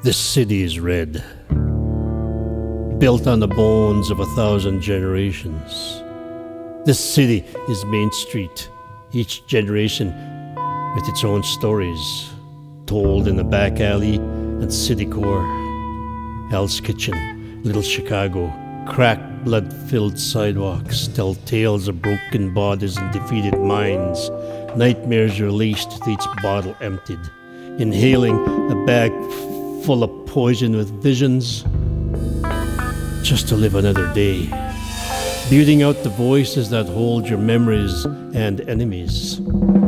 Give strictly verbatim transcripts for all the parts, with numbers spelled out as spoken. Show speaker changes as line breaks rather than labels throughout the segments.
This city is red, built on the bones of a thousand generations. This city is Main Street, each generation with its own stories, told in the back alley and city core. Hell's Kitchen, Little Chicago, cracked, blood-filled sidewalks tell tales of broken bodies and defeated minds, nightmares released to each bottle emptied, inhaling a bag full of poison with visions just to live another day, muting out the voices that hold your memories and enemies.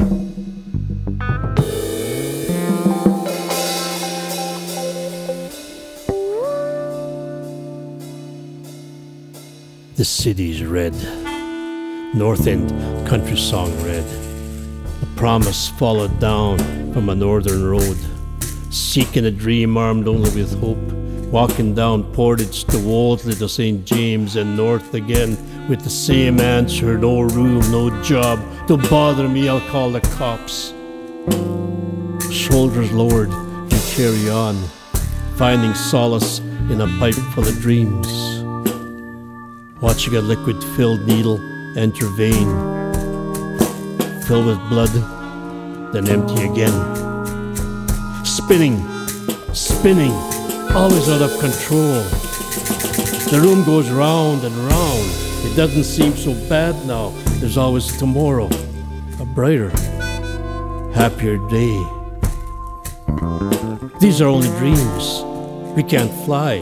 The city's red, North End country song red, a promise followed down from a northern road, seeking a dream armed only with hope, walking down Portage to Wolseley to Saint James and north again with the same answer: no room, no job, don't bother me, I'll call the cops. Shoulders lowered, you carry on, finding solace in a pipe full of dreams, watching a liquid-filled needle enter vein, fill with blood, then empty again. Spinning, spinning, always out of control. The room goes round and round. It doesn't seem so bad now. There's always tomorrow, a brighter, happier day. These are only dreams. We can't fly.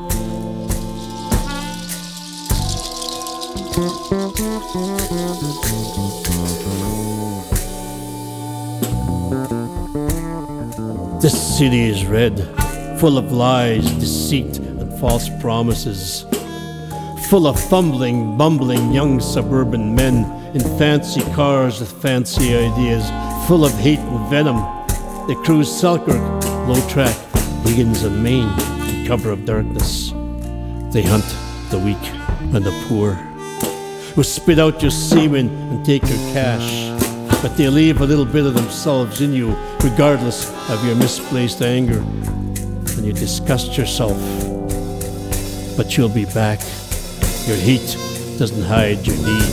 This city is red, full of lies, deceit, and false promises, full of fumbling, bumbling young suburban men in fancy cars with fancy ideas, full of hate and venom. They cruise Selkirk, low track, Higgins and Maine in cover of darkness. They hunt the weak and the poor, who spit out your semen and take your cash, but they leave a little bit of themselves in you, regardless of your misplaced anger. And you disgust yourself, but you'll be back. Your heat doesn't hide your need.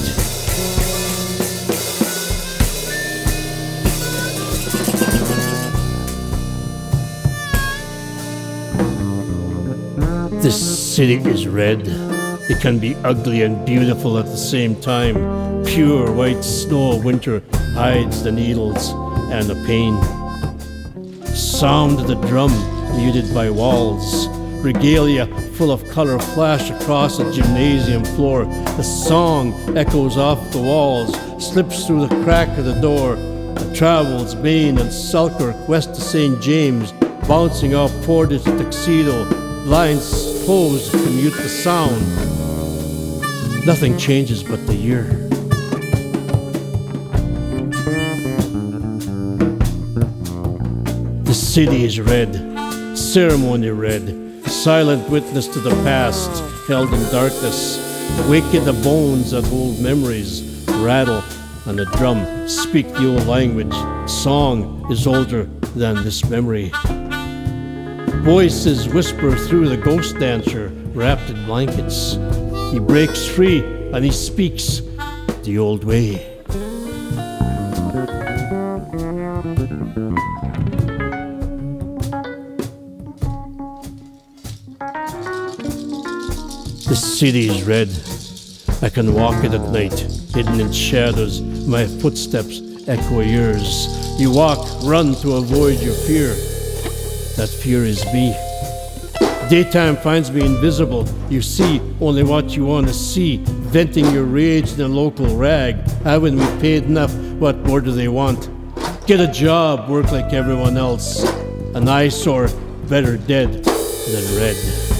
This city is red. It can be ugly and beautiful at the same time. Pure white snow of winter hides the needles and the pain. Sound of the drum muted by walls. Regalia full of color flash across a gymnasium floor. The song echoes off the walls, slips through the crack of the door, and travels Maine and Selkirk west to Saint James, bouncing off Portage to Tuxedo. Lines closed to mute the sound. Nothing changes but the year. The city is red, ceremony red, silent witness to the past, held in darkness. Wake in the bones that hold memories, rattle on the drum, speak the old language. Song is older than this memory. Voices whisper through the ghost dancer, wrapped in blankets. He breaks free and he speaks the old way. This city is red. I can walk it at night, hidden in shadows. My footsteps echo yours. You walk, run to avoid your fear. That fear is me. Daytime finds me invisible. You see only what you want to see, venting your rage in a local rag. Haven't we paid enough? What more do they want? Get a job, work like everyone else. An eyesore, better dead than red.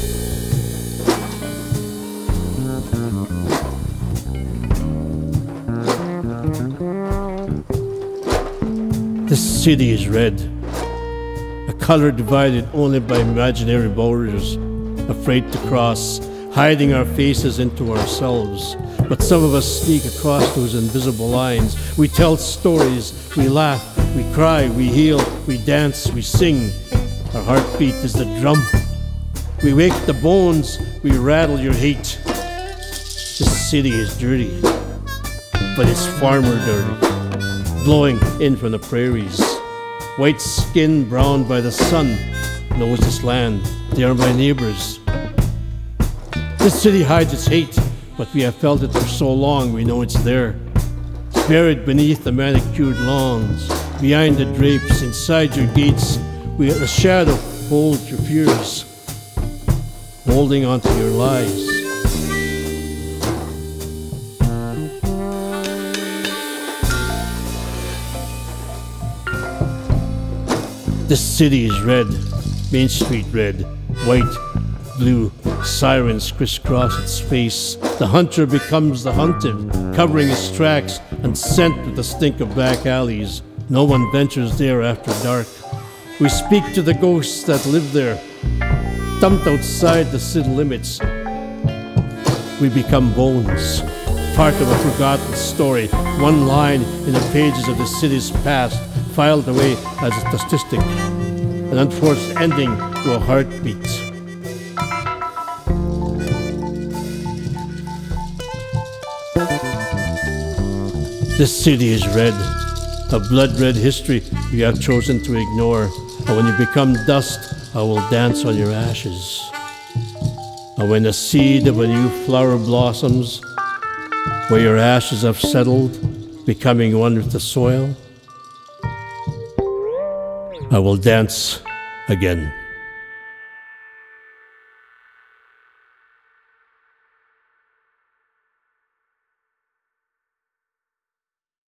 This city is red, a color divided only by imaginary borders, afraid to cross, hiding our faces into ourselves. But some of us sneak across those invisible lines. We tell stories, we laugh, we cry, we heal, we dance, we sing. Our heartbeat is the drum. We wake the bones, we rattle your hate. This city is dirty, but it's farmer dirty, blowing in from the prairies. White skin browned by the sun knows this land. They are my neighbors. This city hides its hate, but we have felt it for so long we know it's there. Buried beneath the manicured lawns, behind the drapes, inside your gates, we the shadow holds your fears, holding on to your lies. This city is red, Main Street red, white, blue, sirens crisscross its face. The hunter becomes the hunted, covering his tracks and scent with the stink of back alleys. No one ventures there after dark. We speak to the ghosts that live there, dumped outside the city limits. We become bones, part of a forgotten story, one line in the pages of the city's past, filed away as a statistic, an unforced ending to a heartbeat. This city is red, a blood-red history you have chosen to ignore. And when you become dust, I will dance on your ashes. And when the seed of a new flower blossoms, where your ashes have settled, becoming one with the soil, I will dance again.